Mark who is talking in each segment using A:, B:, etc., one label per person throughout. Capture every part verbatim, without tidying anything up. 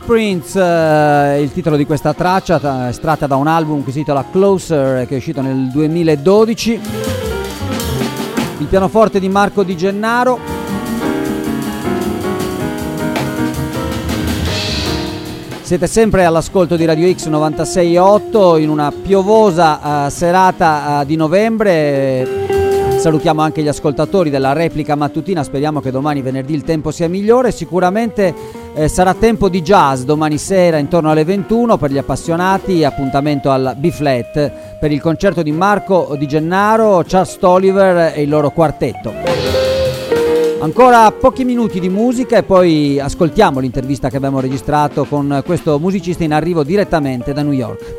A: Footprints, eh, il titolo di questa traccia, estratta da un album che si intitola Closer, che è uscito nel duemiladodici. Il pianoforte di Marco Di Gennaro. Siete sempre all'ascolto di Radio X novantasei virgola otto in una piovosa uh, serata uh, di novembre. Salutiamo anche gli ascoltatori della replica mattutina, speriamo che domani venerdì il tempo sia migliore. Sicuramente eh, sarà tempo di jazz domani sera intorno alle ventuno per gli appassionati, appuntamento al B-Flat per il concerto di Marco Di Gennaro, Charles Tolliver e il loro quartetto. Ancora pochi minuti di musica e poi ascoltiamo l'intervista che abbiamo registrato con questo musicista in arrivo direttamente da New York.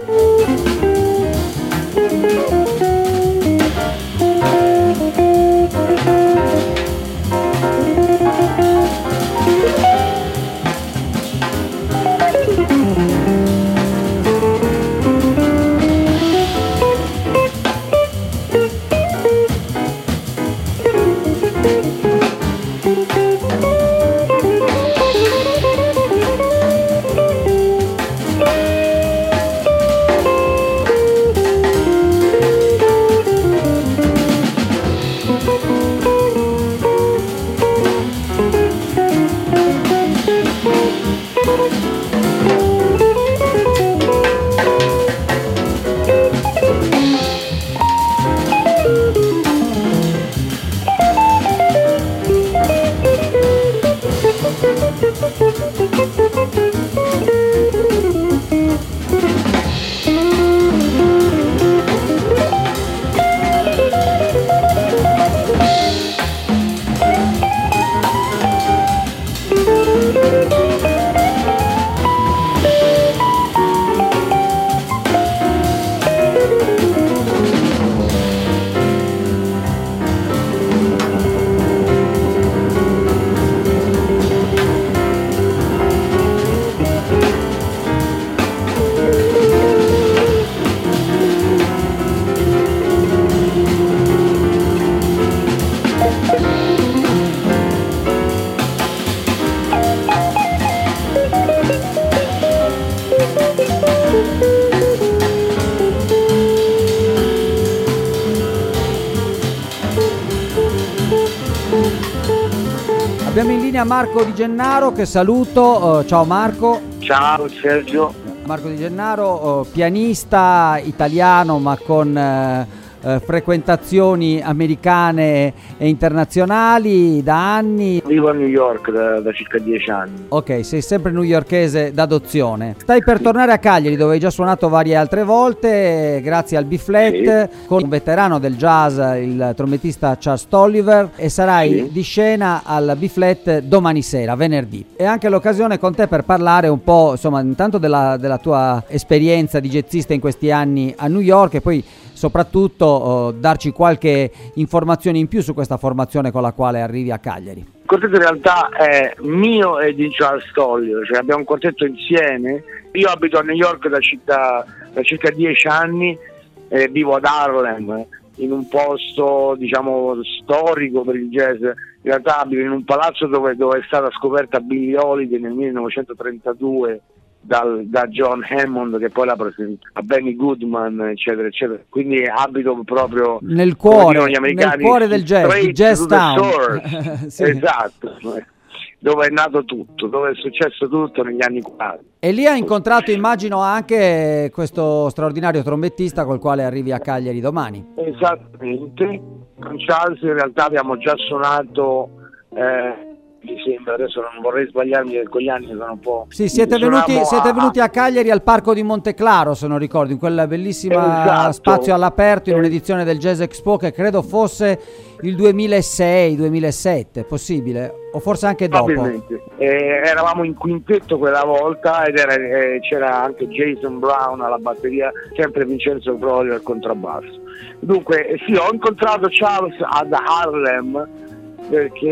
A: Abbiamo in linea Marco Di Gennaro, che saluto. Uh, ciao Marco.
B: Ciao Sergio.
A: Marco Di Gennaro, uh, pianista italiano ma con uh, uh, frequentazioni americane e internazionali da anni.
B: Vivo a New York da, da circa dieci anni.
A: Ok, sei sempre newyorkese d'adozione. Stai per sì. tornare a Cagliari, dove hai già suonato varie altre volte, grazie al B-Flat, sì. con un veterano del jazz, il trombettista Charles Tolliver, e sarai sì. di scena al B-Flat domani sera, venerdì. E anche l'occasione con te per parlare un po', insomma, intanto della, della tua esperienza di jazzista in questi anni a New York, e poi soprattutto uh, darci qualche informazione in più su questa formazione con la quale arrivi a Cagliari.
B: Il quartetto in realtà è mio e di Charles Tolliver, cioè abbiamo un quartetto insieme. Io abito a New York da, città, da circa dieci anni, eh, vivo ad Harlem, in un posto diciamo storico per il jazz. In realtà abito in un palazzo dove, dove è stata scoperta Billie Holiday nel millenovecentotrentadue dal, da John Hammond, che poi l'ha presentato a Benny Goodman, eccetera eccetera. Quindi abito proprio
A: nel cuore, gli americani, nel cuore del jazz, di Jazz Town.
B: Sì. Esatto, dove è nato tutto, dove è successo tutto negli anni quaranta.
A: E lì ha incontrato, immagino, anche questo straordinario trombettista col quale arrivi a Cagliari domani.
B: Esattamente, con Charles in realtà abbiamo già suonato, eh, mi sembra, adesso non vorrei sbagliarmi, che con gli anni sono un po'...
A: Sì, siete venuti, a... siete venuti a Cagliari al Parco di Monteclaro, se non ricordo, in quella bellissima
B: esatto.
A: spazio all'aperto, in un'edizione del Jazz Expo che credo fosse il duemilasei duemilasette, possibile? O forse anche dopo?
B: Eh, eravamo in quintetto quella volta ed era, eh, c'era anche Jason Brown alla batteria, sempre Vincenzo Prolio al contrabbasso. Dunque, eh, sì, ho incontrato Charles ad Harlem, perché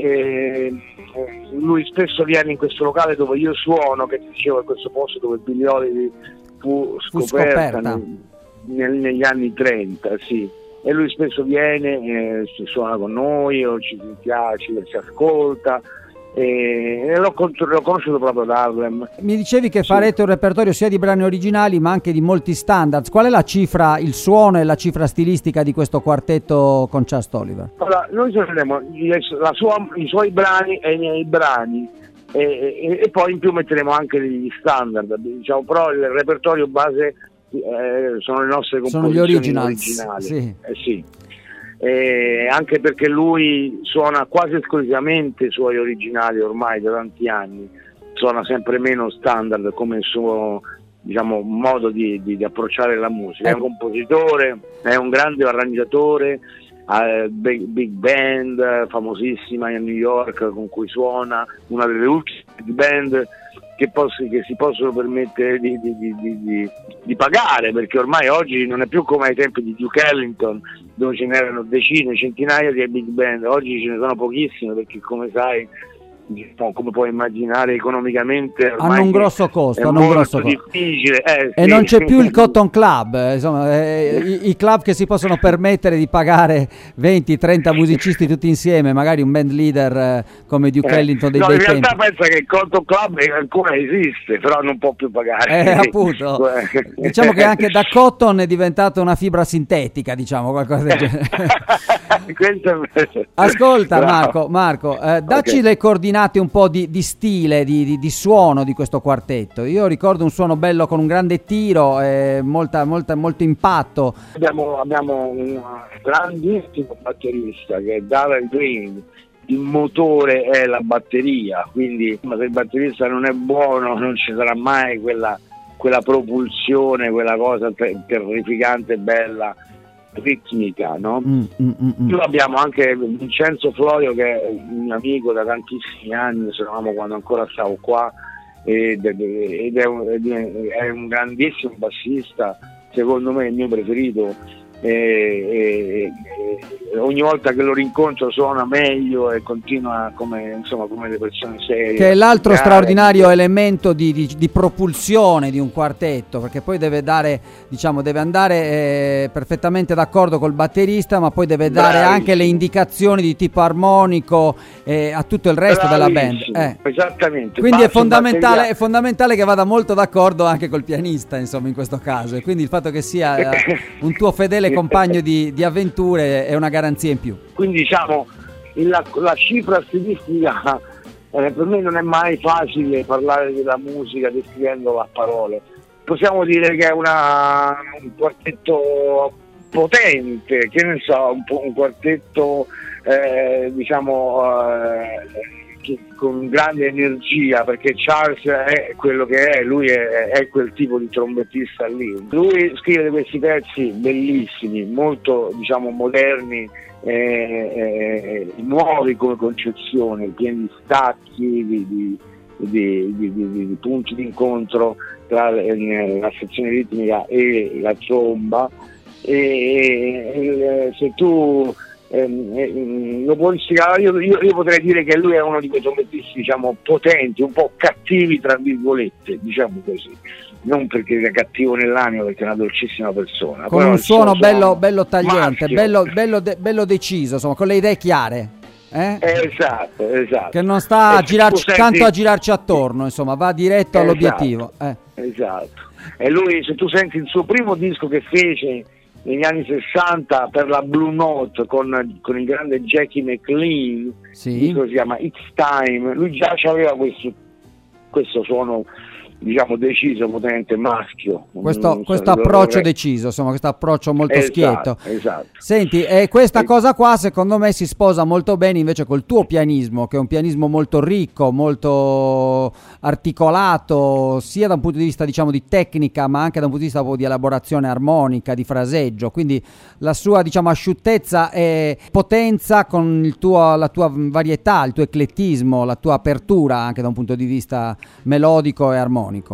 B: eh, lui spesso viene in questo locale dove io suono, che ti dicevo, è questo posto dove Billie Holiday fu scoperta, fu scoperta. Nel, nel, negli anni trenta, sì. E lui spesso viene, eh, si suona con noi, o ci piace, ci ascolta, e l'ho, l'ho conosciuto proprio da Harlem.
A: Mi dicevi che
B: Sì.
A: farete un repertorio sia di brani originali ma anche di molti standards. Qual è la cifra, il suono e la cifra stilistica di questo quartetto con Charles Tolliver?
B: Allora, noi suoneremo la sua, i suoi brani e i miei brani e, e, e poi in più metteremo anche degli standard, diciamo, però il repertorio base eh, sono le nostre composizioni
A: Sono gli originals,
B: originali.
A: sì.
B: Eh, sì. Eh, anche perché lui suona quasi esclusivamente i suoi originali ormai da tanti anni, suona sempre meno standard come il suo, diciamo, modo di, di, di approcciare la musica. È un compositore, è un grande arrangiatore, eh, big, big band eh, famosissima in New York con cui suona, una delle ultime big band che, posso, che si possono permettere di, di, di, di, di pagare, perché ormai oggi non è più come ai tempi di Duke Ellington, dove ce n'erano decine, centinaia di big band. Oggi ce ne sono pochissime, perché come sai, come puoi immaginare, economicamente
A: hanno un grosso costo,
B: è
A: hanno un grosso
B: molto
A: costo.
B: difficile eh,
A: e
B: sì.
A: non c'è più il Cotton Club, eh, insomma, eh, i, i club che si possono permettere di pagare venti trenta musicisti tutti insieme, magari un band leader eh, come Duke
B: eh,
A: Ellington dei
B: no,
A: bei
B: in realtà
A: tempi.
B: pensa che il Cotton Club ancora esiste, però non può più pagare.
A: Eh, appunto. Diciamo che anche da cotton è diventata una fibra sintetica, diciamo, qualcosa del genere. Ascolta,
B: Bravo.
A: Marco, Marco eh, dacci
B: Ok.
A: le coordinate un po' di, di stile, di, di, di suono di questo quartetto. Io ricordo un suono bello con un grande tiro, eh, molta, molta, molto impatto.
B: Abbiamo, abbiamo un grandissimo batterista che è Darren Green. Il motore è la batteria, quindi se il batterista non è buono non ci sarà mai quella, quella propulsione, quella cosa ter- terrificante, bella, ritmica, no?
A: Mm, mm, mm, mm.
B: Più abbiamo anche Vincenzo Florio, che è un mio amico da tantissimi anni, eravamo quando ancora stavo qua, ed, ed, è un, ed è un grandissimo bassista, secondo me il mio preferito. E, e, e ogni volta che lo rincontro suona meglio e continua come, insomma, come le persone serie,
A: Che è l'altro
B: musicare.
A: straordinario elemento di, di, di propulsione di un quartetto, perché poi deve dare, diciamo, deve andare eh, perfettamente d'accordo col batterista, ma poi deve dare
B: Bravissimo.
A: anche le indicazioni di tipo armonico eh, a tutto il resto della band.
B: Bravissimo,
A: Eh.
B: esattamente.
A: Quindi è
B: Basso,
A: fondamentale,
B: batteria.
A: è fondamentale che vada molto d'accordo anche col pianista, insomma, in questo caso, e quindi il fatto che sia eh, un tuo fedele compagno di, di avventure è una garanzia in più.
B: Quindi diciamo la, la cifra stilistica eh, per me non è mai facile parlare della musica descrivendola a parole. Possiamo dire che è una, un quartetto potente, che ne so, un, po', un quartetto eh, diciamo eh, che, con grande energia, perché Charles è quello che è, lui è, è quel tipo di trombettista lì. Lui scrive questi pezzi bellissimi, molto, diciamo, moderni, eh, eh, nuovi come concezione, pieni di stacchi, di, di, di, di, di, di punti di incontro tra eh, la sezione ritmica e la tromba. E, e, e se tu eh, lo puoi spiegare, io, io, io potrei dire che lui è uno di quei trombettisti, diciamo, potenti, un po' cattivi tra virgolette, diciamo così, non perché è cattivo nell'anima, perché è una dolcissima persona,
A: Con
B: però
A: un suono
B: suo
A: bello,
B: suono
A: bello tagliente,
B: maschio.
A: bello, bello, de- bello deciso, insomma, con le idee chiare. Eh?
B: Eh, esatto, esatto.
A: Che non sta a
B: E se
A: girarci,
B: tu senti-
A: tanto a girarci attorno, insomma, va diretto
B: Esatto.
A: all'obiettivo. Eh.
B: Esatto. E lui, se tu senti il suo primo disco che fece negli anni sessanta per la Blue Note con, con il grande Jackie McLean,
A: Sì.
B: il disco si chiama It's Time, lui già aveva questo, questo suono, diciamo, deciso, potente, maschio.
A: Questo,
B: Mm,
A: questo
B: so-
A: approccio
B: lo-
A: deciso, insomma, questo approccio molto
B: Esatto,
A: schietto.
B: esatto.
A: Senti, e questa
B: E-
A: cosa qua secondo me si sposa molto bene invece col tuo pianismo, che è un pianismo molto ricco, molto articolato, sia da un punto di vista, diciamo, di tecnica, ma anche da un punto di vista proprio di elaborazione armonica, di fraseggio. Quindi la sua, diciamo, asciuttezza e potenza con il tuo, la tua varietà, il tuo eclettismo, la tua apertura anche da un punto di vista melodico e armonico.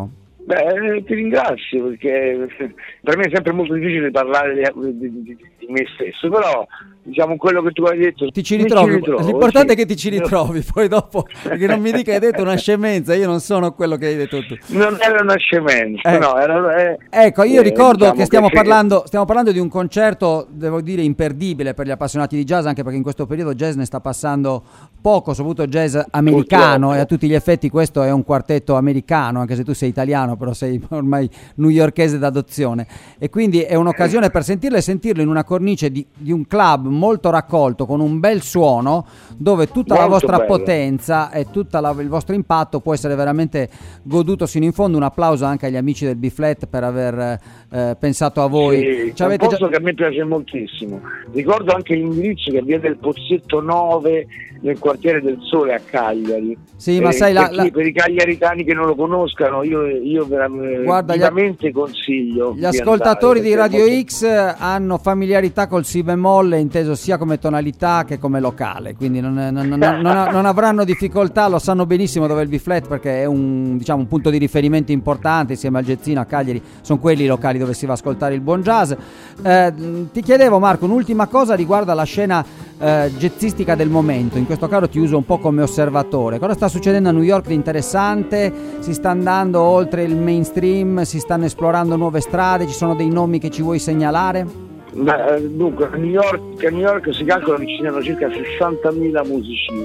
B: Beh, ti ringrazio, perché per me è sempre molto difficile parlare di, di, di, di me stesso, però diciamo quello che tu hai detto
A: ti ci ritrovi,
B: ci ritrovo,
A: l'importante
B: sì.
A: è che ti ci ritrovi, poi dopo che non mi dica che hai detto una scemenza, io non sono quello che hai detto tu.
B: Non era una scemenza,
A: eh.
B: no, era, eh,
A: ecco, io
B: eh,
A: ricordo
B: diciamo
A: che stiamo
B: che
A: parlando stiamo parlando di un concerto, devo dire, imperdibile per gli appassionati di jazz, anche perché in questo periodo jazz ne sta passando poco, soprattutto jazz americano. Purtroppo. E a tutti gli effetti questo è un quartetto americano, anche se tu sei italiano, però sei ormai newyorkese d'adozione, e quindi è un'occasione per sentirlo e sentirlo in una cornice di, di un club molto raccolto, con un bel suono, dove tutta molto la vostra bello. potenza e tutto il vostro impatto può essere veramente goduto sino in fondo. Un applauso anche agli amici del B-Flat per aver eh, pensato a voi.
B: Sì, un posto già... che a me piace moltissimo. Ricordo anche l'indirizzo, che è via del Pozzetto nove, nel quartiere del Sole a Cagliari.
A: Sì, ma
B: eh,
A: sai,
B: per,
A: la,
B: chi,
A: la...
B: per i cagliaritani che non lo conoscano, io, io veramente
A: Guarda,
B: vivamente gli... consiglio.
A: Gli ascoltatori
B: di,
A: di Radio
B: molto...
A: X hanno familiarità col si bemolle, inteso sia come tonalità che come locale, quindi non, non, non, non, non avranno difficoltà, lo sanno benissimo dove è il B-Flat, perché è un, diciamo, un punto di riferimento importante insieme al Jazzino a Cagliari, sono quelli i locali dove si va a ascoltare il buon jazz. Eh, ti chiedevo, Marco, un'ultima cosa riguardo alla scena eh, jazzistica del momento. In questo caso ti uso un po' come osservatore. Cosa sta succedendo a New York di interessante? Si sta andando oltre il mainstream, si stanno esplorando nuove strade, ci sono dei nomi che ci vuoi segnalare?
B: Beh, dunque, a New York, a New York si calcola che ci siano circa sessantamila musicisti.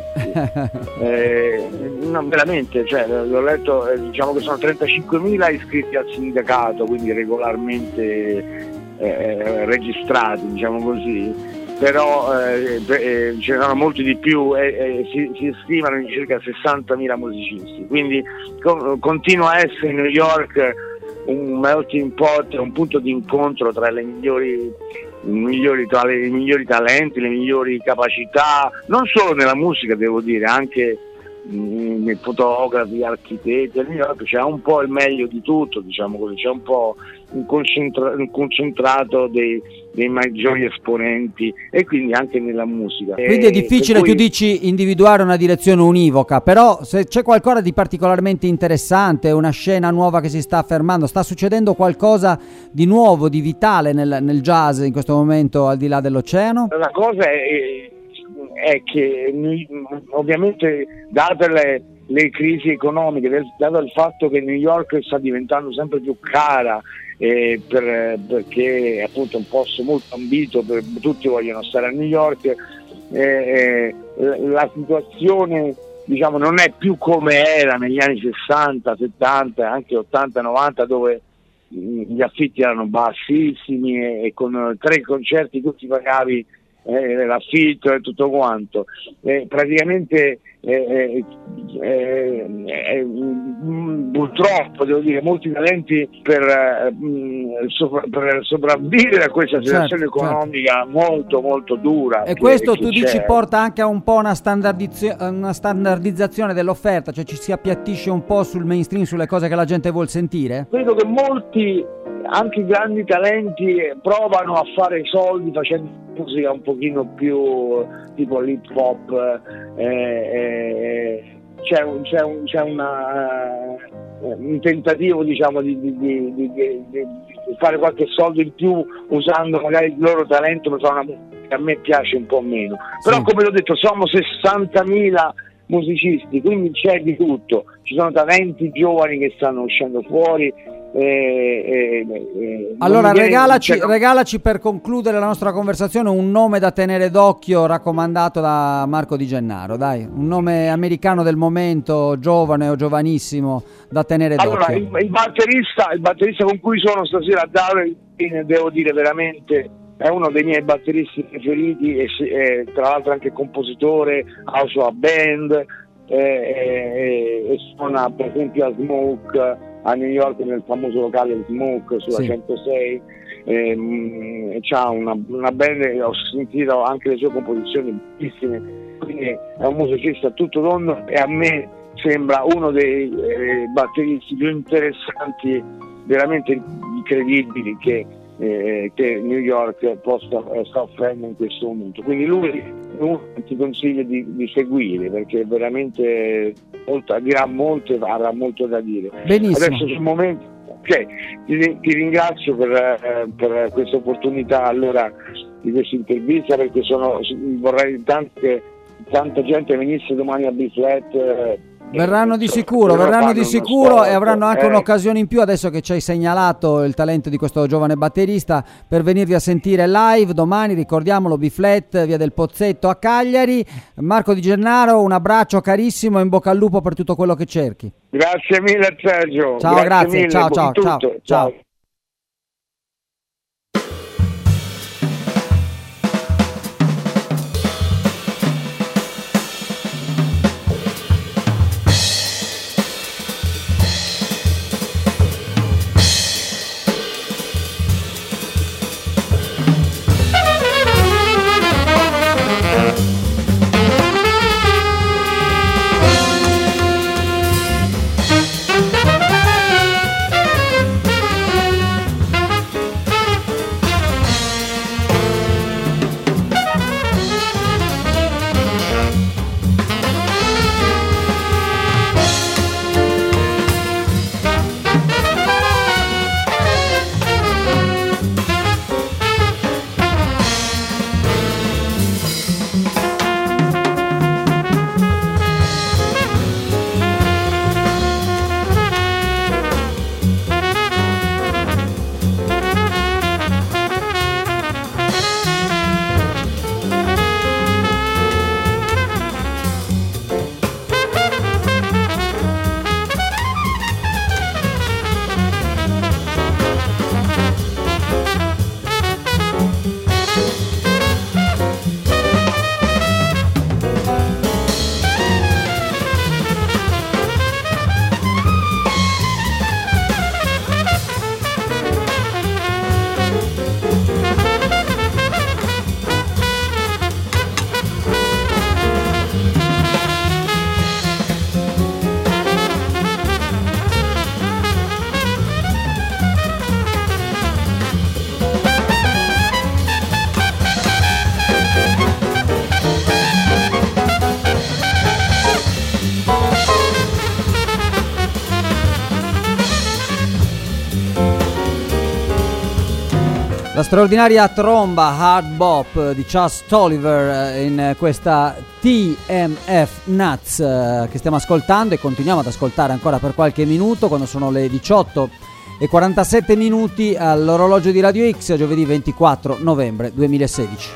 B: eh, no, veramente, cioè, l'ho letto, eh, diciamo che sono trentacinquemila iscritti al sindacato, quindi regolarmente eh, registrati, diciamo così, però eh, eh, ce ne sono molti di più, e eh, eh, si, si stimano in circa sessantamila musicisti, quindi co- continua a essere New York un melting pot, un punto di incontro tra le migliori, i migliori, tra le, i migliori talenti, le migliori capacità, non solo nella musica, devo dire, anche mh, nei fotografi, architetti. A New York c'è un po' il meglio di tutto, diciamo così, c'è un po' un, concentra- un concentrato dei, dei maggiori esponenti, e quindi anche nella musica.
A: Quindi è difficile, cui... tu dici, individuare una direzione univoca, però se c'è qualcosa di particolarmente interessante, una scena nuova che si sta affermando, sta succedendo qualcosa di nuovo, di vitale nel, nel jazz in questo momento al di là dell'oceano?
B: La cosa è, è che ovviamente, date le, le crisi economiche, dato il fatto che New York sta diventando sempre più cara, Eh, per, perché appunto è un posto molto ambito, per, tutti vogliono stare a New York, eh, eh, la situazione, diciamo, non è più come era negli anni sessanta, settanta, anche ottanta, novanta, dove gli affitti erano bassissimi e, e con tre concerti tu ti pagavi eh, l'affitto e tutto quanto. Eh, praticamente eh, eh, eh, mh, purtroppo, devo dire, molti talenti per, mh, sopra, per sopravvivere a questa situazione certo, economica certo. molto molto dura.
A: E
B: che,
A: questo
B: che
A: tu
B: c'è.
A: dici porta anche a un po' una, standardizio- una standardizzazione dell'offerta, cioè ci si appiattisce un po' sul mainstream, sulle cose che la gente vuol sentire?
B: Credo che molti, anche grandi talenti, provano a fare soldi facendo musica un pochino più tipo l'hip hop, eh, eh, c'è, un, c'è, un, c'è una, uh, un tentativo, diciamo, di, di, di, di, di, di fare qualche soldo in più usando magari il loro talento per fare una musica che a me piace un po' meno, però sì. Come l'ho detto, siamo sessantamila musicisti, quindi c'è di tutto, ci sono talenti giovani che stanno uscendo fuori. Eh, eh, eh,
A: allora
B: viene,
A: regalaci,
B: cioè,
A: regalaci per concludere la nostra conversazione un nome da tenere d'occhio raccomandato da Marco Di Gennaro, dai, un nome americano del momento, giovane o giovanissimo, da tenere
B: allora,
A: d'occhio.
B: Il, il batterista il batterista con cui sono stasera a Darwin, devo dire veramente è uno dei miei batteristi preferiti, e, e tra l'altro anche compositore, ha la sua band, e, e, e suona per esempio a Smoke a New York, nel famoso locale Smoke sulla sì. centosei, e, c'ha una, una band, ho sentito anche le sue composizioni bellissime, quindi è un musicista tutto tondo e a me sembra uno dei eh, batteristi più interessanti, veramente incredibili che Eh, che New York posta, eh, sta offrendo in questo momento, quindi lui, lui ti consiglio di, di seguire, perché è veramente molto, dirà molto e avrà molto da dire.
A: Benissimo.
B: Adesso sul momento, okay, ti, ti ringrazio per, eh, per questa opportunità allora di questa intervista, perché sono, vorrei tanto che tanta gente venisse domani a B-Flat. Eh,
A: Verranno di sicuro, verranno di sicuro e avranno anche eh. un'occasione in più, adesso che ci hai segnalato il talento di questo giovane batterista, per venirvi a sentire live domani, ricordiamolo, B-Flat, via del Pozzetto a Cagliari. Marco Di Gennaro, un abbraccio carissimo e in bocca al lupo per tutto quello che cerchi.
B: Grazie mille Sergio.
A: Ciao, grazie, grazie. Mille, ciao, ciao, ciao, ciao, ciao. La straordinaria tromba hard bop di Chas Tolliver in questa T M F Nuts che stiamo ascoltando e continuiamo ad ascoltare ancora per qualche minuto, quando sono le diciotto e quarantasette minuti all'orologio di Radio X, giovedì ventiquattro novembre duemilasedici.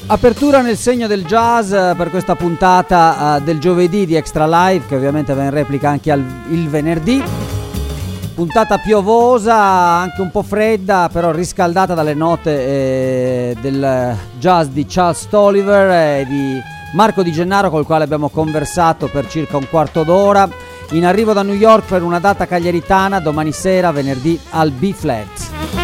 A: Apertura nel segno del jazz per questa puntata uh, del giovedì di Extra Live, che ovviamente va in replica anche al, il venerdì. Puntata piovosa, anche un po' fredda, però riscaldata dalle note eh, del jazz di Charles Stolliver e di Marco Di Gennaro, col quale abbiamo conversato per circa un quarto d'ora. In arrivo da New York per una data cagliaritana domani sera, venerdì, al B-Flat.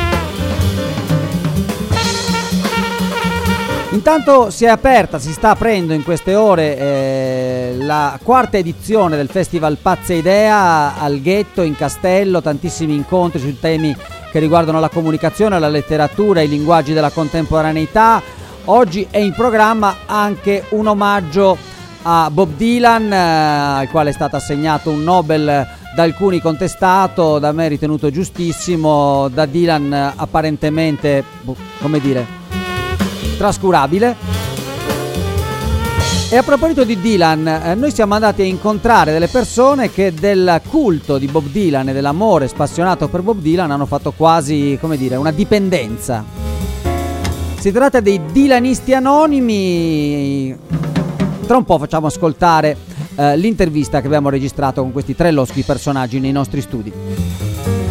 A: Intanto si è aperta, si sta aprendo in queste ore eh, la quarta edizione del Festival Pazza Idea al Ghetto in Castello, tantissimi incontri su temi che riguardano la comunicazione, la letteratura, i linguaggi della contemporaneità. Oggi è in programma anche un omaggio a Bob Dylan, eh, al quale è stato assegnato un Nobel da alcuni contestato, da me ritenuto giustissimo, da Dylan eh, apparentemente, come dire, trascurabile. E a proposito di Dylan, eh, noi siamo andati a incontrare delle persone che del culto di Bob Dylan e dell'amore spassionato per Bob Dylan hanno fatto quasi, come dire, una dipendenza. Si tratta dei Dylanisti Anonimi. Tra un po' facciamo ascoltare eh, l'intervista che abbiamo registrato con questi tre loschi personaggi nei nostri studi.